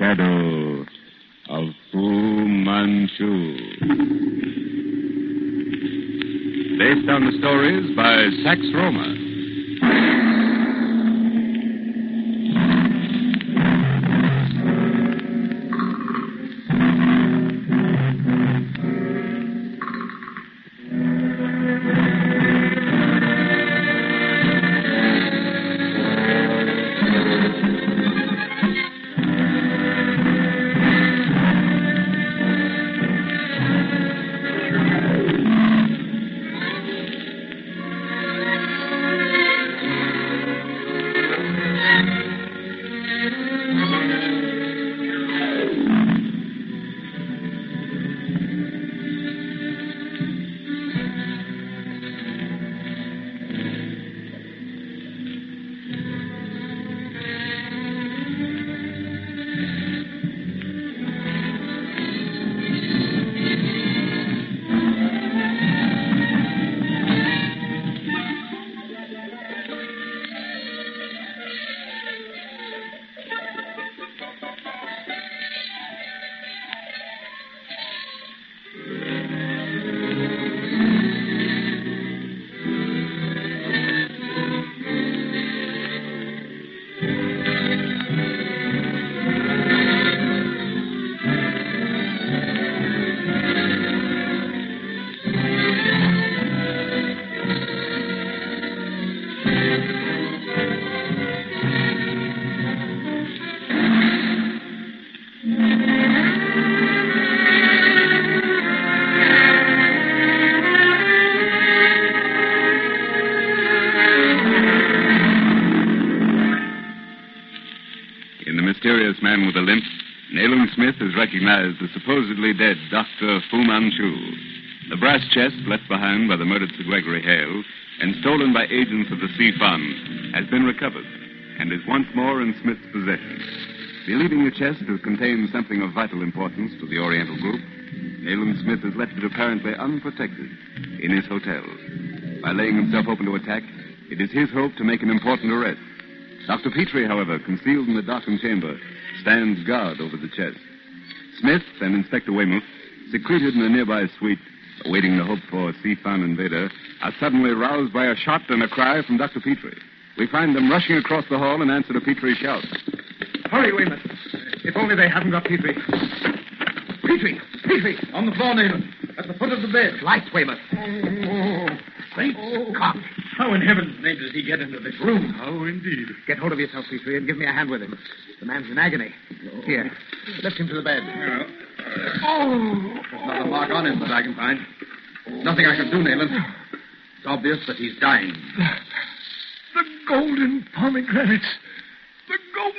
Shadow of Fu Manchu. Based on the stories by Sax Roma. Mysterious man with a limp, Nayland Smith has recognized the supposedly dead Dr. Fu Manchu. The brass chest left behind by the murdered Sir Gregory Hale and stolen by agents of the C-Fund has been recovered and is once more in Smith's possession. Believing the chest has contained something of vital importance to the Oriental group, Nayland Smith has left it apparently unprotected in his hotel. By laying himself open to attack, it is his hope to make an important arrest. Dr. Petrie, however, concealed in the darkened chamber, stands guard over the chest. Smith and Inspector Weymouth, secreted in a nearby suite, awaiting the hoped-for C-Fund invader, are suddenly roused by a shot and a cry from Dr. Petrie. We find them rushing across the hall in answer to Petrie's shout. Hurry, Weymouth. If only they haven't got Petrie. Petrie! On the floor, Nayland. At the foot of the bed. Lights, Weymouth. Great Scott. How in heaven's name did he get into this room? Oh, indeed. Get hold of yourself, Petrie, and give me a hand with him. The man's in agony. Here, lift him to the bed. Yeah. There's not a mark on him that I can find. Nothing I can do, Nayland. It's obvious that he's dying. The golden pomegranates. The gold.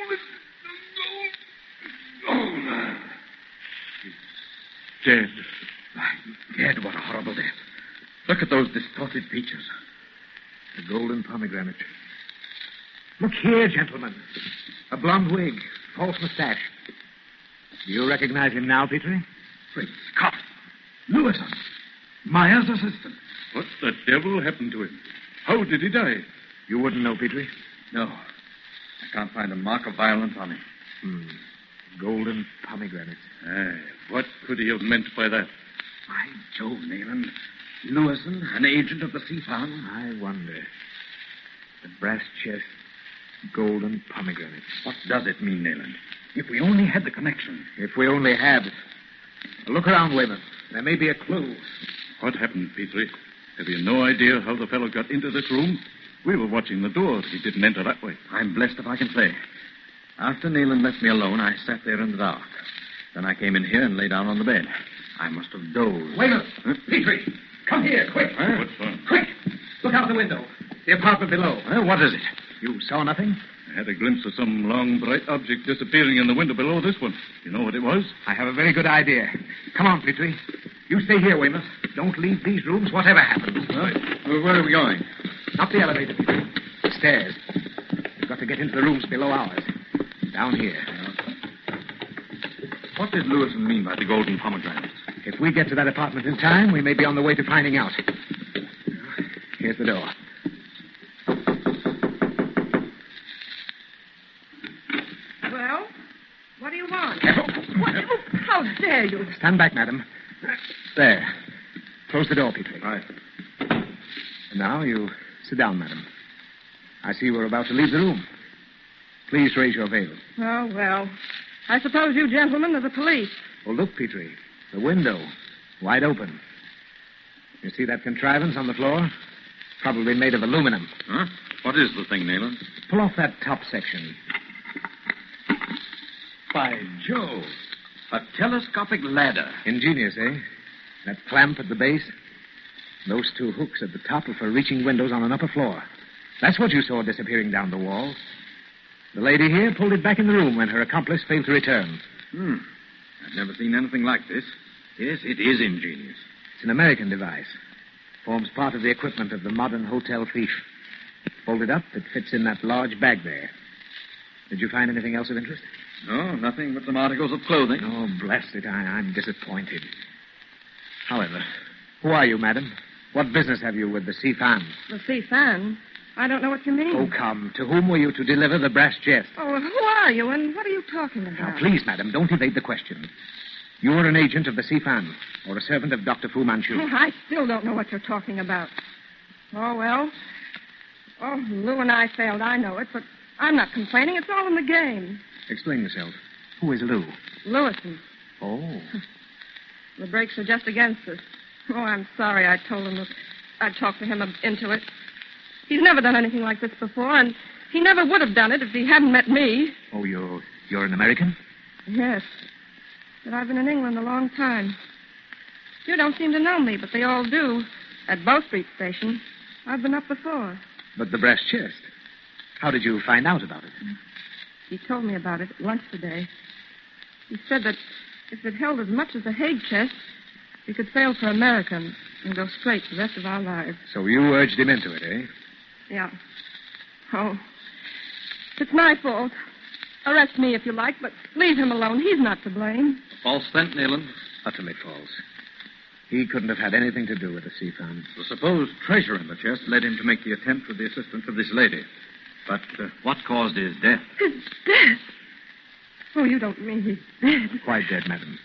He's dead. Dead? What a horrible death. Look at those distorted features. The golden pomegranate. Look here, gentlemen. A blonde wig, false mustache. Do you recognize him now, Petrie? Great Scott. Lewison. Myers' assistant. What the devil happened to him? How did he die? You wouldn't know, Petrie? No. I can't find a mark of violence on him. Golden pomegranate. What could he have meant by that? By Jove, Nayland. Lewison, an agent of the C-Fund. I wonder. The brass chest, golden pomegranate. What does it mean, Nayland? If we only had the connection. If we only had. Look around, Weymouth. There may be a clue. What happened, Petrie? Have you no idea how the fellow got into this room? We were watching the door. He didn't enter that way. I'm blessed if I can say. After Nayland left me alone, I sat there in the dark. Then I came in here and lay down on the bed. I must have dozed. Weymouth! Petrie! Come here, quick. What's wrong? Quick! Look out the window. The apartment below. What is it? You saw nothing? I had a glimpse of some long, bright object disappearing in the window below this one. You know what it was? I have a very good idea. Come on, Petrie. You stay here, Weymouth. Don't leave these rooms, whatever happens. Where are we going? Not the elevator, Petrie. The stairs. We've got to get into the rooms below ours. Down here. What did Lewison mean by the golden pomegranates? If we get to that apartment in time, we may be on the way to finding out. Here's the door. Well, what do you want? dare you? Stand back, madam. There. Close the door, Petrie. Right. And now you sit down, madam. I see you were about to leave the room. Please raise your veil. Oh, well. I suppose you gentlemen are the police. Oh, look, Petrie. The window. Wide open. You see that contrivance on the floor? Probably made of aluminum. Huh? What is the thing, Nayland? Pull off that top section. By Jove. A telescopic ladder. Ingenious, eh? That clamp at the base. Those two hooks at the top are for reaching windows on an upper floor. That's what you saw disappearing down the wall. The lady here pulled it back in the room when her accomplice failed to return. I've never seen anything like this. Yes, it is ingenious. It's an American device. Forms part of the equipment of the modern hotel thief. Folded up, it fits in that large bag there. Did you find anything else of interest? No, nothing but some articles of clothing. Oh, bless it. I'm disappointed. However, who are you, madam? What business have you with the Sifan? The Sifan? I don't know what you mean. Oh, come. To whom were you to deliver the brass chest? Oh, who are you and what are you talking about? Now, please, madam, don't evade the question. You are an agent of the Sifan or a servant of Dr. Fu Manchu. Oh, I still don't know what you're talking about. Oh, well. Oh, Lou and I failed. I know it, but I'm not complaining. It's all in the game. Explain yourself. Who is Lou? Lewison. Oh. The brakes are just against us. Oh, I'm sorry I told him that I'd talk to him into it. He's never done anything like this before, and he never would have done it if he hadn't met me. Oh, you're an American? Yes. But I've been in England a long time. You don't seem to know me, but they all do. At Bow Street Station. I've been up before. But the brass chest. How did you find out about it? He told me about it at lunch today. He said that if it held as much as the Hague chest, we could sail for America and go straight the rest of our lives. So you urged him into it, eh? Yeah. Oh. It's my fault. Arrest me if you like, but leave him alone. He's not to blame. False scent, Nayland. Utterly false. He couldn't have had anything to do with the Sifan. The supposed treasure in the chest led him to make the attempt with the assistance of this lady. But what caused his death? His death? Oh, you don't mean he's dead. Quite dead, madam.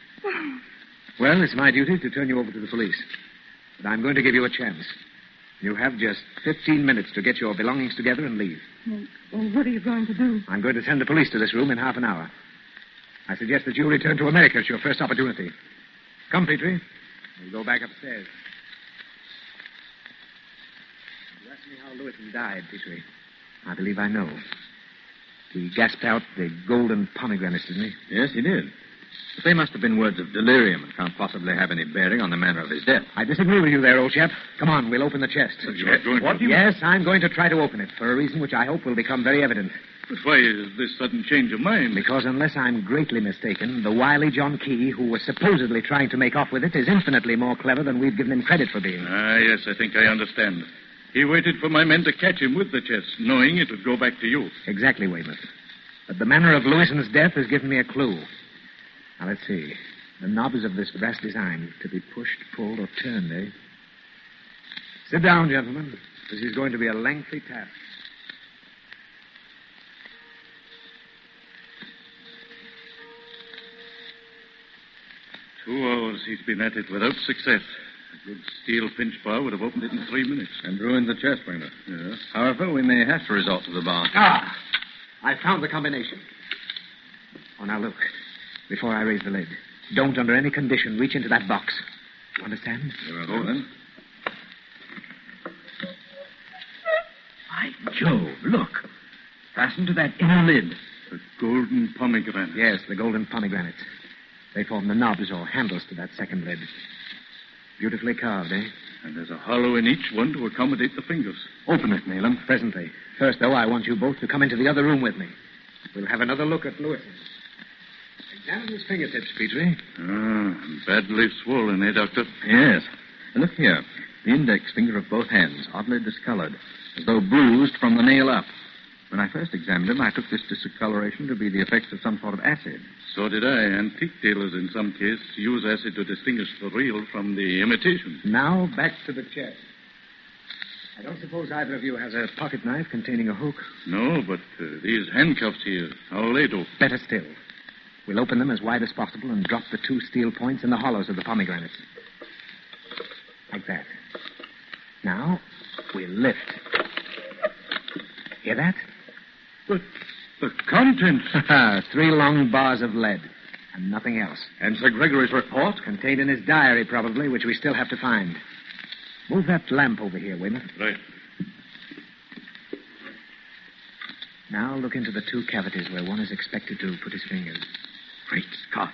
Well, it's my duty to turn you over to the police. But I'm going to give you a chance. You have just 15 minutes to get your belongings together and leave. Well, what are you going to do? I'm going to send the police to this room in half an hour. I suggest that you return to America at your first opportunity. Come, Petrie. We'll go back upstairs. You asked me how Lewison died, Petrie. I believe I know. He gasped out the golden pomegranates, didn't he? Yes, he did. But they must have been words of delirium and can't possibly have any bearing on the manner of his death. I disagree with you there, old chap. Come on, we'll open the chest. Yes, I'm going to try to open it for a reason which I hope will become very evident. But why is this sudden change of mind? Because unless I'm greatly mistaken, the wily John Key, who was supposedly trying to make off with it, is infinitely more clever than we've given him credit for being. Ah, yes, I think I understand. He waited for my men to catch him with the chest, knowing it would go back to you. Exactly, Weymouth. But the manner of Lewison's death has given me a clue. Now, let's see. The knobs of this brass design to be pushed, pulled, or turned, eh? Sit down, gentlemen. This is going to be a lengthy task. Two hours he's been at it without success. A good steel pinch bar would have opened it in 3 minutes. And ruined the chest, Weymouth. Yeah. However, we may have to resort to the bar. Ah! I found the combination. Oh, now look. Before I raise the lid, don't under any condition reach into that box. You understand? Go then. By Jove, look. Fastened to that inner lid. The golden pomegranate. Yes, the golden pomegranates. They form the knobs or handles to that second lid. Beautifully carved, eh? And there's a hollow in each one to accommodate the fingers. Open it, Nayland. Presently. First, though, I want you both to come into the other room with me. We'll have another look at Lewison. Examine his fingertips, Petrie. Ah, badly swollen, eh, Doctor? Yes. And look here. The index finger of both hands, oddly discolored, as though bruised from the nail up. When I first examined him, I took this discoloration to be the effects of some sort of acid. So did I. Antique dealers, in some cases, use acid to distinguish the real from the imitation. Now, back to the chest. I don't suppose either of you has a pocket knife containing a hook. No, but these handcuffs here, how'll they do? Better still. We'll open them as wide as possible and drop the 2 steel points in the hollows of the pomegranates. Like that. Now, we'll lift. Hear that? But the contents. 3 long bars of lead. And nothing else. And Sir Gregory's report? Contained in his diary, probably, which we still have to find. Move that lamp over here, Weymouth. Right. Now look into the 2 cavities where one is expected to put his fingers. Great Scott.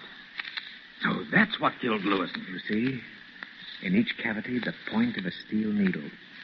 So that's what killed Lewison. You see? In each cavity, the point of a steel needle.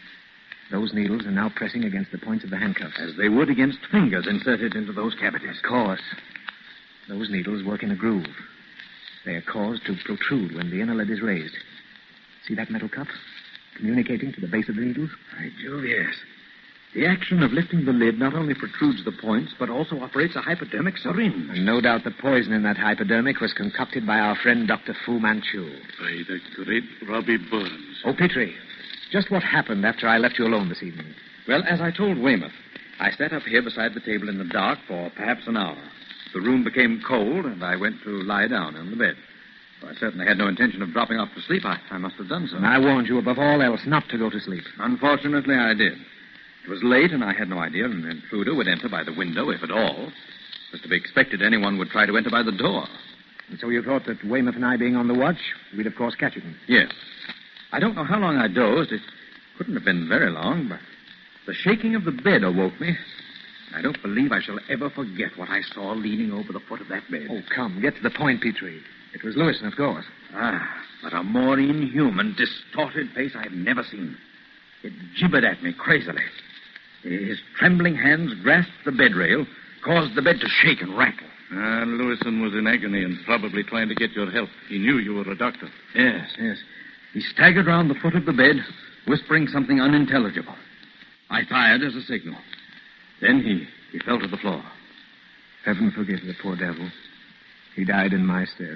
Those needles are now pressing against the points of the handcuffs. As they would against fingers inserted into those cavities. Of course. Those needles work in a groove. They are caused to protrude when the inner lid is raised. See that metal cup? Communicating to the base of the needles? By Jove, yes. The action of lifting the lid not only protrudes the points, but also operates a hypodermic syringe. And no doubt the poison in that hypodermic was concocted by our friend Dr. Fu Manchu. By the great Robbie Burns. Oh, Petrie, just what happened after I left you alone this evening? Well, as I told Weymouth, I sat up here beside the table in the dark for perhaps an hour. The room became cold, and I went to lie down on the bed. I certainly had no intention of dropping off to sleep. I must have done so. And I warned you above all else not to go to sleep. Unfortunately, I did. It was late, and I had no idea an intruder would enter by the window, if at all. It was to be expected anyone would try to enter by the door. And so you thought that Weymouth and I being on the watch, we'd of course catch him? Yes. I don't know how long I dozed. It couldn't have been very long, but the shaking of the bed awoke me. I don't believe I shall ever forget what I saw leaning over the foot of that bed. Oh, come, get to the point, Petrie. It was Lewison, of course. But a more inhuman, distorted face I've never seen. It gibbered at me crazily. His trembling hands grasped the bed rail, caused the bed to shake and rattle. Lewison was in agony and probably trying to get your help. He knew you were a doctor. Yes. He staggered round the foot of the bed, whispering something unintelligible. I fired as a signal. Then he fell to the floor. Heaven forgive the poor devil. He died in my stead.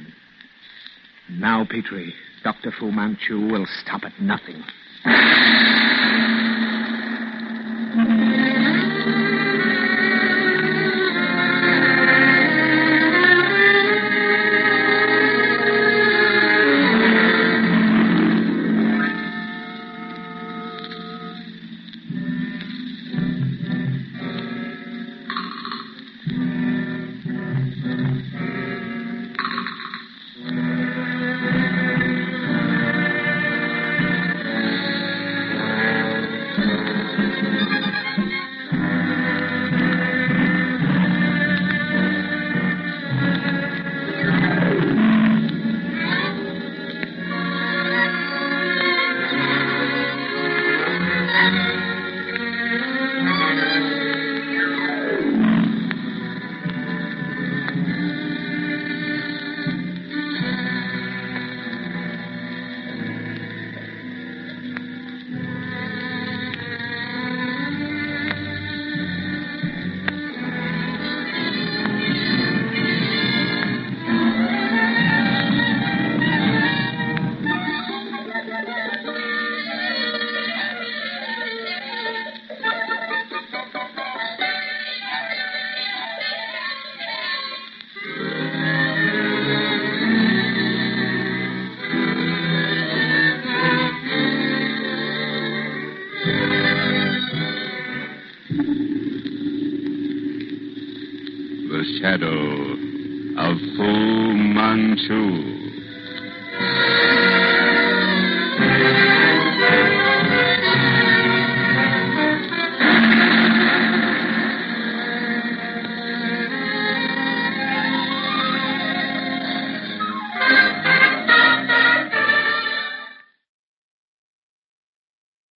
And now, Petrie, Dr. Fu Manchu will stop at nothing. The shadow of Fu Manchu.